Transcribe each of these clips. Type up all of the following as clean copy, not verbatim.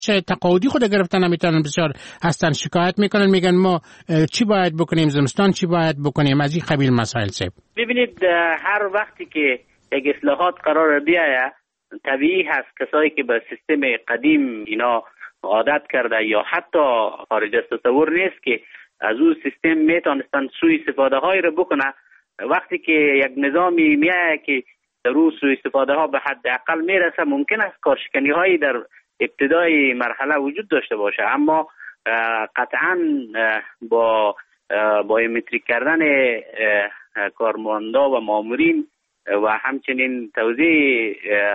چه تقاعدی خود گرفتن نمیتونن، بسیار هستن شکایت میکنن، میگن ما چی باید بکنیم، زمستان چی باید بکنیم، از این قبیل مسائل. ببینید هر وقتی که یک اصلاحات قرار بیاید طبیعی هست کسایی که به سیستم قدیم اینا عادت کرده یا حتی خارج از تصور نیست که از اون سیستم میتونستن سوء استفاده های رو بکنه. وقتی که یک نظامی میایه که در اون سوء استفاده ها به حد اقل میرسه، ممکن است کارشکنی هایی در ابتدای مرحله وجود داشته باشه، اما قطعا با بایومتریک کردن کارمندا و مامورین و همچنین توزیع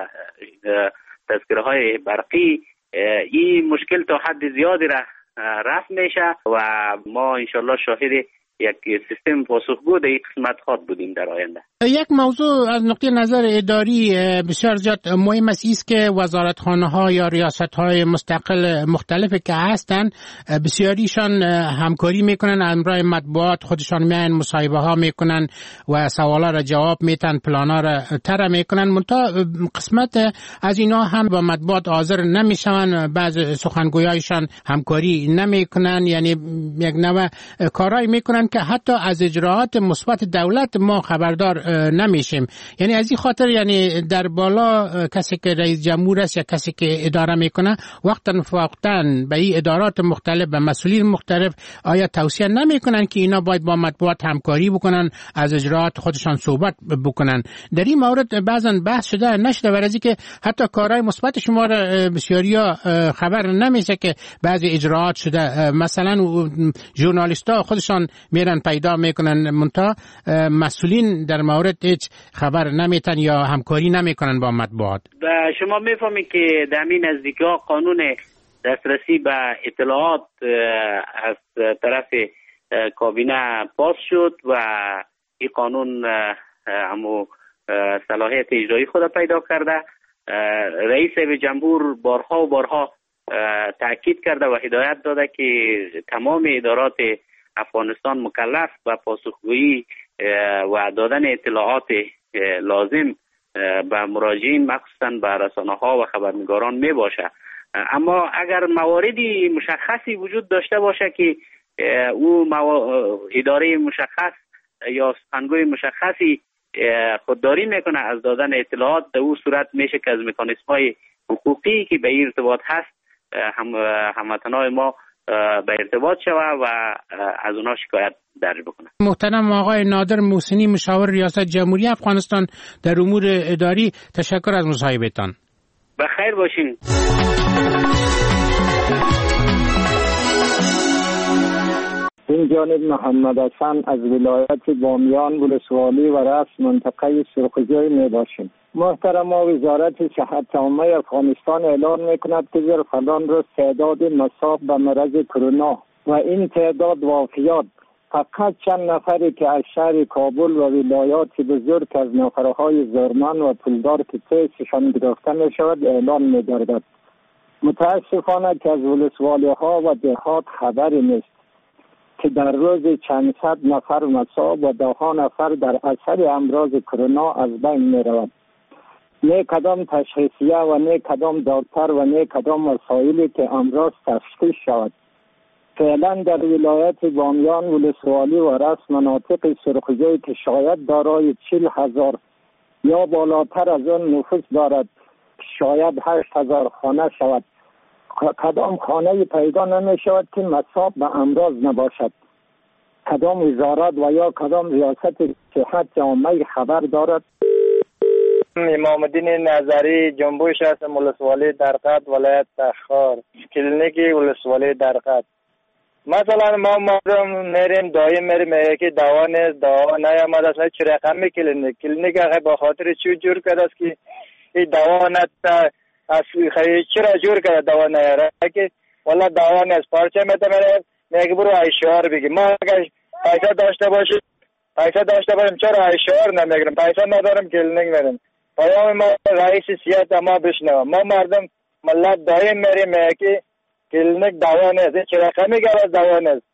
تذکره های برقی این مشکل تا حد زیادی رفع میشه و ما انشالله شاهد یک سیستم پاسخگو در این قسمت خواهد بودیم در آینده. یک موضوع از نقطه نظر اداری بسیار زیاد مهم است که وزارتخانه‌ها یا ریاست‌های مستقل مختلف که هستند بسیاریشان همکاری میکنن، امرای مطبوعات خودشان میان مصاحبه ها میکنن و سوالا را جواب میتن، پلانا را طرح میکنن، منتها قسمت از اینا هم با مطبوعات حاضر نمیشون، بعض سخنگویایشان همکاری نمیکنن، یعنی یک نوع کارایی میکنن که حتی از اجراعات مثبت دولت ما خبردار نمیشیم. یعنی از این خاطر یعنی در بالا کسی که رئیس جمهور است یا کسی که اداره میکنه وقتا فوقتاً به این ادارات مختلف و مسئولین مختلف آیا توصیه نمیکنن که اینا باید با مطبوعات همکاری بکنن، از اجراعات خودشان صحبت بکنن؟ در این مورد بعضا بحث شده نشده، برای که حتی کارهای مثبت شما را بسیاریا خبر نمیشه که بعضی اجراعات شده، مثلا ژورنالیست‌ها خودشان میرن پیدا میکنن منتها مسئولین در مورد هیچ خبر نمیتن یا همکاری نمیکنن با مطبوعات. و شما میفهمید که در این نزدیکی‌ها قانون دسترسی به اطلاعات از طرف کابینه پاس شد و این قانون همو صلاحیت اجرایی خود پیدا کرده. رئیس جمهور بارها و بارها تاکید کرده و هدایت داده که تمام ادارات افغانستان مکلف به پاسخگویی و دادن اطلاعات لازم به مراجعین مخصوصا به رسانه‌ها و خبرنگاران می باشه. اما اگر مواردی مشخصی وجود داشته باشه که او اداره مشخص یا سخنگوی مشخصی خودداری میکنه از دادن اطلاعات، در او صورت میشه که از مکانیزم‌های حقوقی که به این ارتباط هست هموطنان ما به ارتباط شوه و از اونا شکایت درج بکنه. محترم آقای نادر محسنی، مشاور ریاست جمهوری افغانستان در امور اداری، تشکر از مصاحبهتان. بخیر باشین. این جانب محمد حسن از ولایت بامیان ولسوالی و رأس منطقه سرخجوی می باشیم. محترم وزارت صحت عامه افغانستان اعلان میکند که در فلان روز تعداد مصاب به مرض کرونا و این تعداد وفیات فقط چند نفری که از شهر کابل و ولایات بزرگ از نفرهای زورمند و پولدار که تیسشان گرفته می شود اعلان می گردد. متاسفانه که از ولسوالی ها و دهات خبری نیست که در روز چند صد نفر مصاب و ده ها نفر در اثر امراض کرونا از بین می رود. نه کدام تشخیصیه و نه کدام دکتر و نه کدام وسایلی که امراض تشخیص شود. فعلا در ولایت بامیان ولسوالی و رأس مناطق سرخجوی که شاید دارای 40,000 یا بالاتر از آن نفوس دارد، شاید 8,000 خانه شود، کدام خانه پیدا نمی شود که مصاب به امراض نباشد. کدام وزارت و یا کدام ریاست صحت عامه خبر دارد؟ امام الدین نظری جنبوی شهر ولسوالی درقد ولایت تخار، کلینیک ولسوالی درقد. مثلا ما مردم میریم دایم میریم که دوا نیست، دوا نیامد است، چه رقم کلینیک آخه با خاطر چی جور کرده است که این دوا نت از چرا جور کرده دوا نیاره که والا دوا نیست، پارچه میتونه میگه برو اشعار بگی. ما اگر پیسه داشته باشیم چرا اشعار نمیگیریم؟ پیسه ندارم کلینیک میریم. پیام ما رئیس سیاست ما بشنوه. ما مردم ملت دایم میریم که کلینیک دوا نیست، چه رقمی که از دوا نیست.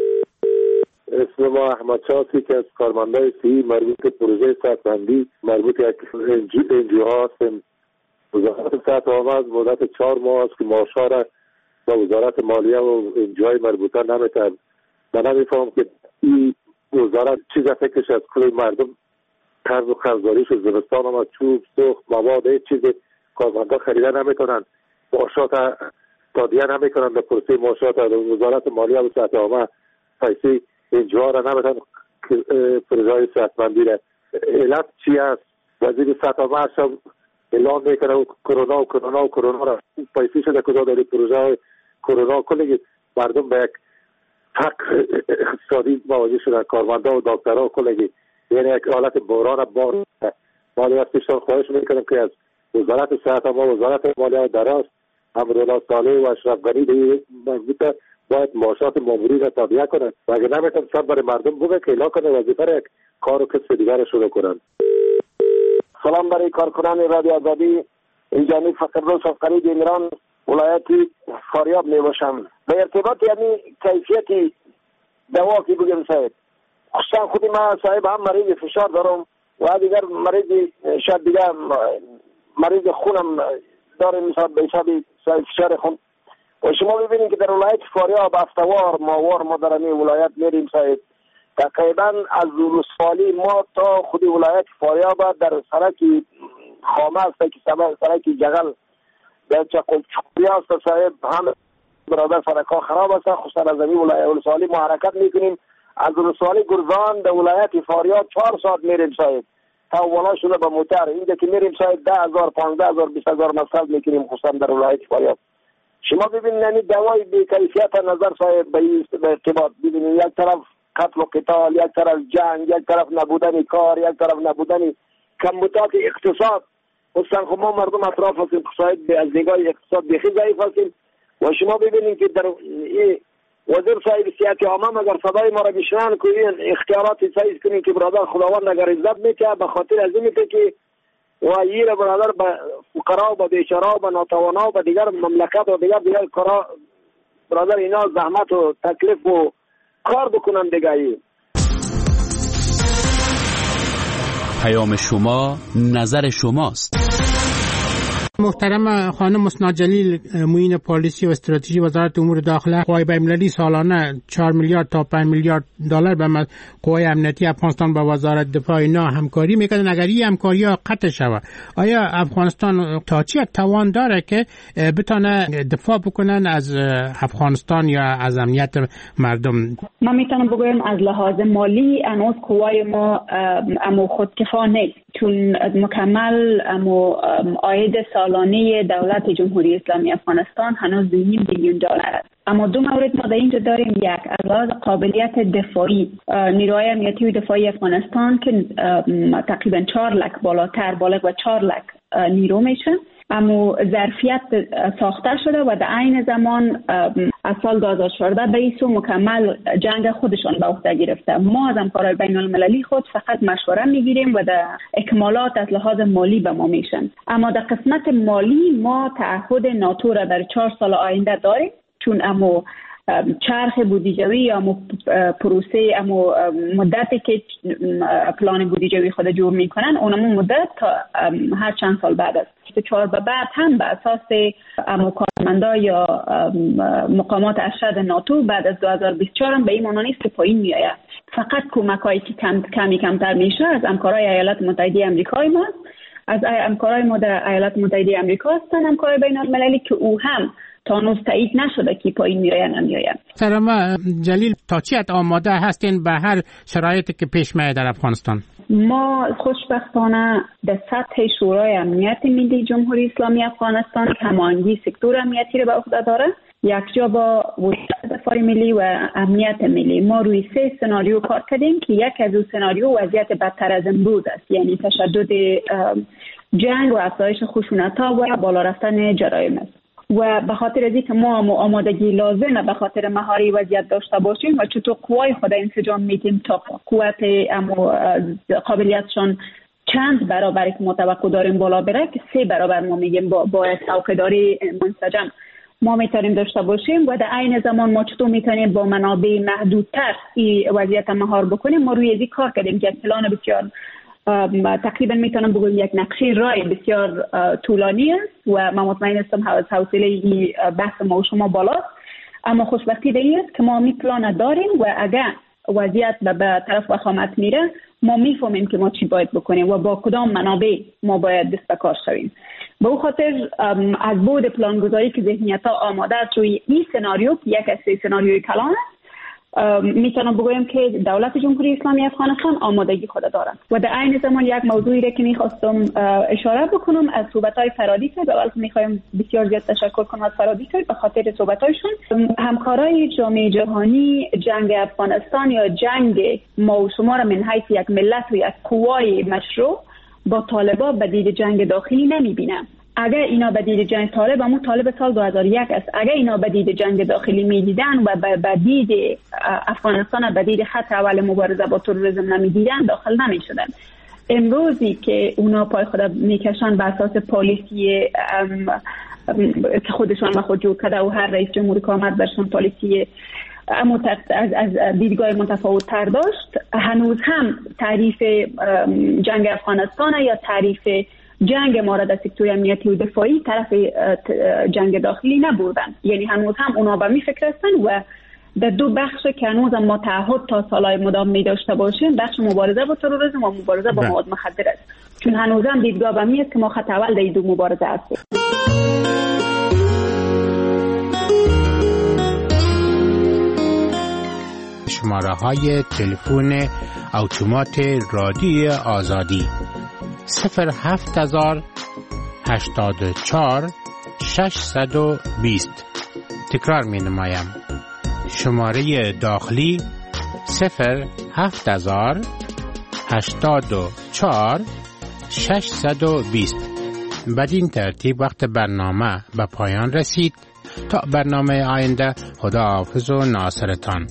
اسم ما احمد شاسی که از کارمندای سی مربوط به پروژه صحتمندی مربوط به انجیو ها هستیم. وزارت صحت عامه از مدت 4 ماه است که معاشها را و وزارت مالیه و جای مربوطه نمیتونن. من نمیفهم که این وزارت چیز فکرش از کل مردم طرز و خرزاریش و زمستان هم چوب، سوخت، مواد، هیچ چیز کارمندا خریده نمیکنن، معاشات تادیه نمیکنن، به پروسه معاشات وزارت مالیه و صحت عامه پیسه اینجا را نمیتونن پروژه صحتمندی را. علت چی است؟ وزیر صحت عامه شب اعلام میکنه کرونا را پیسه شده کجا داری پروژه کرونا. کلی مردم به یک فقر اقتصادی مواجه شدن، کارمندا و دکترها کلی یعنی یک حالت بحران بار. مالی از پیشتان خواهش میکنم که از وزارت صحت عامه و وزارت مالیه دراز امرالله صالح و اشرف غنی مربوطه باید معاشات مامورین را تادیه کنند و اگر نمیتونن سب برای مردم بگه که اعلام کنه وظیفه را یک کار و کسب دیگر شروع کنند. سلام برای کارکنان رادیو آزادی. اینجانی فقیرروز از قریب ایران ولایت فاریاب می باشم. به ارتباط یعنی کیفیت دوا که بگم صاحب، اصلا خودی ما صاحب هم مریض فشار دارم و دیگر مریض شاید دیگر مریض خونم داره، مثلا به حساب فشار خون. و شما ببینید که در ولایت فاریاب هفته‌وار ماهوار ما در این ولایت میریم صاحب. تقریبا از ولسوالی ما تا خود ولایت فاریاب در سرک خامه است که سرک جغل در چقل چوبی است صاحب، هم برادر سرکا خراب است. خصوصا از این ولایت ولسوالی ما حرکت میکنیم، از ولسوالی گرزان در ولایت فاریاب 4 ساعت میریم صاحب تا والا شده به موتر. اینجا که میریم صاحب 10,000 15,000 20,000 مصرف میکنیم خصوصا در ولایت فاریاب. شما ببینید یعنی دوای بی کیفیت نظر صاحب به ارتباط ببینید، یک طرف قتل و قتال، یک طرف جنگ، یک طرف نبودن کار، یک طرف نبودن کمبودات اقتصاد. خصوصا خب ما مردم اطراف هستیم صاحب از نگاه اقتصاد بخی ضعیف هستیم. و شما ببینید که در وزیر صاحب صحت عامه اگر صدای ما را بشنن که اختیارات سایز کنین که برادر خداوند اگر عزت میکنه به خاطر از اینه که و یه برادر به فقرا و به بیچارا و به ناتوانا و به دیگر مملکت و دیگر کارا برادر اینا زحمت و تکلیف و کار بکنن دیگه. پیام شما نظر شماست. محترم خانم مسنا جلیل، معین پالیسی و استراتژی وزارت امور داخله، قوای بین‌المللی سالانه 4 میلیارد تا 5 میلیارد دلار به قوای امنیتی افغانستان با وزارت دفاع اینا همکاری میکنن. اگر این همکاری ها قطع شود، آیا افغانستان تا چه توان داره که بتونه دفاع بکنن از افغانستان یا از امنیت مردم؟ من میتونم بگویم از لحاظ مالی هنوز قوای ما اما خودکفا نیست، چون مکمل عاید سالانه دولت جمهوری اسلامی افغانستان هنوز 2.5 بیلیون دلار است. اما دو مورد ما در اینجا داریم. یک، از لحاظ قابلیت دفاعی، نیروهای امنیتی و دفاعی افغانستان که تقریبا 4 لک بالغ و 4 لک نیرو میشن، اما ظرفیت ساخته شده و در عین زمان از سال 2014 به این سو مکمل جنگ خودشان به عهده گرفته. ما از همکارای بین المللی خود فقط مشوره میگیریم و در اکمالات از لحاظ مالی به ما میشن. اما در قسمت مالی ما تعهد ناتو را در 4 سال آینده داریم، چون اما چرخ بودجوی یا پروسه اما مدتی که پلان بودجوی خود جور میکنن اونم مدت تا هر چند سال بعد است. 4 به بعد هم به اساس کارمندا یا مقامات ارشد ناتو بعد از 2024 هم به این معنی نیست که پایین میآید. فقط کمکایی که کمتر میشه از همکارای ایالات متحده آمریکا ماست، از همکارای ما در ایالات متحده آمریکا هستن، همکارای بین المللی که او هم تا هنوز تایید نشده که پایین میآید نمیآید. سلام جلیل، تا چی آماده هستین به هر شرایطی که پیش میاد در افغانستان؟ ما خوشبختانه در سطح شورای امنیت ملی جمهوری اسلامی افغانستان که هماهنگی سکتور امنیتی را به عهده داره، یک جا با وزارت دفاع ملی و امنیت ملی ما روی 3 سناریو کار کردیم که یک از اون سناریو وضعیت بدتر از امروز است، یعنی تشدد جنگ و افزایش خشونت‌ها و بالا رفتن جرایم است. و به خاطر از اینکه ما آمادگی لازمه به خاطر مهاری وضعیت داشته باشیم و چطور قوای خود انسجام میدیم تا قوت قابلیتشان چند برابر که متوقع داریم بالا بره، که 3 برابر ما میگیم با څوکیداری منسجم ما میتونیم داشته باشیم و در عین زمان ما چطور میتونیم با منابع محدودتر این وضعیت مهار بکنیم. ما روی این کار کردیم که پلان بسیار تقریبا میتونم بگویم یک نقشه راه بسیار طولانی است و من مطمئن هستم حوصله بحث ما و شما بالاست، اما خوشبختی به این است که ما می پلان داریم و اگر وضعیت به طرف وخامت میره ما میفهمیم که ما چی باید بکنیم و با کدام منابع ما باید دست به کار شویم. به او خاطر از بعد پلانگذاری که ذهنیت ها آماده است روی این سناریو که یک از سناریوی کلان است، میتونم بگویم که دولت جمهوری اسلامی افغانستان آمادگی خود دارد. و در عین زمان یک موضوعی را که میخواستم اشاره بکنم از صحبت‌های فرادی صاحب، اول میخوایم بسیار زیاد تشکر کنم از فرادی صاحب به خاطر صحبت‌هایشون. همکارای جامعه جهانی جنگ افغانستان یا جنگ ما و شما را من حیث یک ملت و یک قوای مشروع با طالبان به دید جنگ داخلی نمیبینم. اگر اینا به دید جنگ طالب سال 2001 است، اگر اینا به دید جنگ داخلی میدیدن و به دید افغانستان به دید خط اول مبارزه با تروریسم نمیدیدن داخل نمیشدن. امروزی که اونا پای خود میکشن بر اساس پالیسی که خودشان با خود جور کرده و هر رئیس جمهوری که آمد برشون پالیسی از دیدگاه متفاوت تر داشت، هنوز هم تعریف جنگ افغانستان یا تعریف جنگ ما را در سکتور امنیتی و دفاعی طرف جنگ داخلی نبودن. یعنی هنوز هم اونا به می فکر هستن و در دو بخش که هنوز ما تعهد تا سالهای مدام می داشته باشیم، بخش مبارزه با تروریسم و مبارزه با مواد مخدر است، چون هنوز هم دیدگاه به می است که ما خط اول در این دو مبارزه هستیم. شماره های تلفن اتومات رادیو آزادی 07084 620. تکرار می نمایم. شماره داخلی 07084 620. بدین ترتیب وقت برنامه به پایان رسید. تا برنامه آینده، خداحافظ و ناصرتان.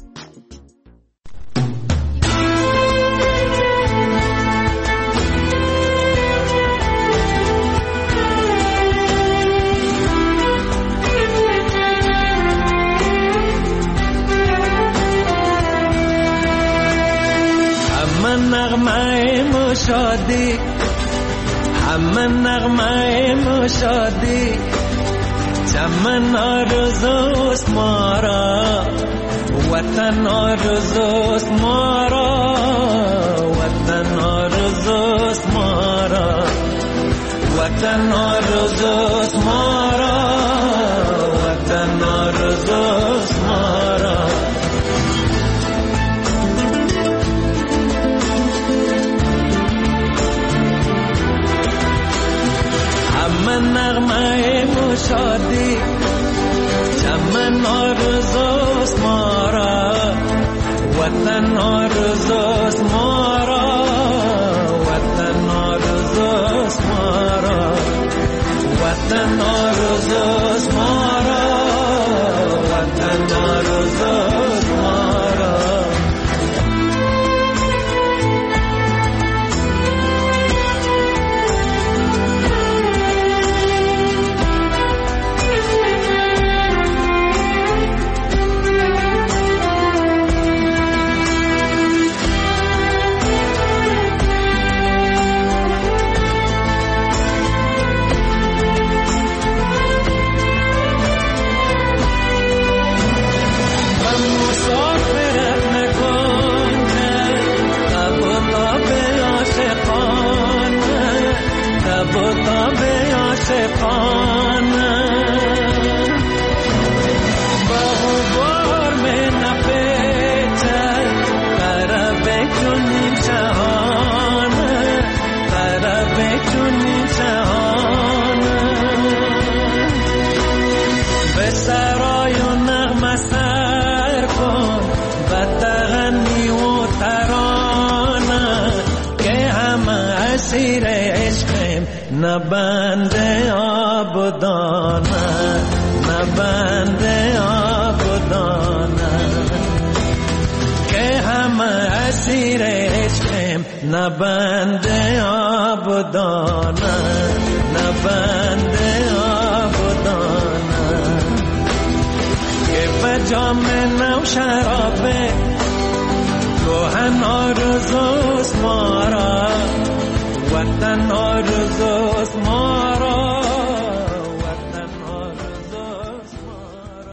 شادی همه نغمه مشادی چمن آرزوست ما را وطن آرزوست ما را وطن آرزوست ما را وطن آرزوست ما را وطن آرزوست ما را نغمه مشادی چمن آرزوست ما را وطن آرزوست ما را وطن آرزوست ما را وطن آرزوست ما را وطن آرزوست ما را نبند آبدانه نبند آبدانه که همه اسیر عشقیم نبند آبدانه نبند آبدانه که به جام نو شرابه کهن آرزوست ما را، وطن آرزوست ما را.